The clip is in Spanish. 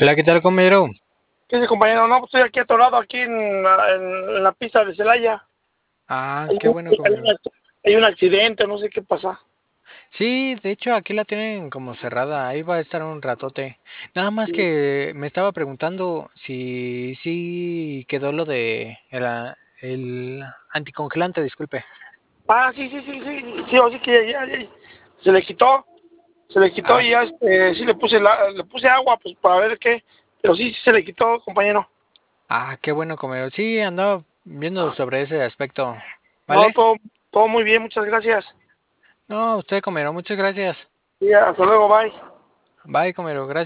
Hola, ¿qué tal, compañero? ¿Qué dice, compañero? No, pues estoy aquí atorado, aquí en la pista de Celaya. Ah, Hay, qué bueno, hay compañero. hay un accidente, no sé qué pasa. Sí, de hecho aquí la tienen como cerrada, ahí va a estar un ratote. Nada más Sí. que me estaba preguntando si sí quedó lo de el anticongelante, disculpe. Ah, sí, sí, sí, sí, sí, así que se le quitó, Ah, y ya sí le puse agua, pues para ver qué, pero sí, sí se le quitó, compañero. qué bueno, compañero. Sí, andaba viendo sobre ese aspecto. No, ¿Vale? todo muy bien, muchas gracias. No, usted, compañero, muchas gracias. Sí, hasta luego, bye. Bye, compañero, gracias.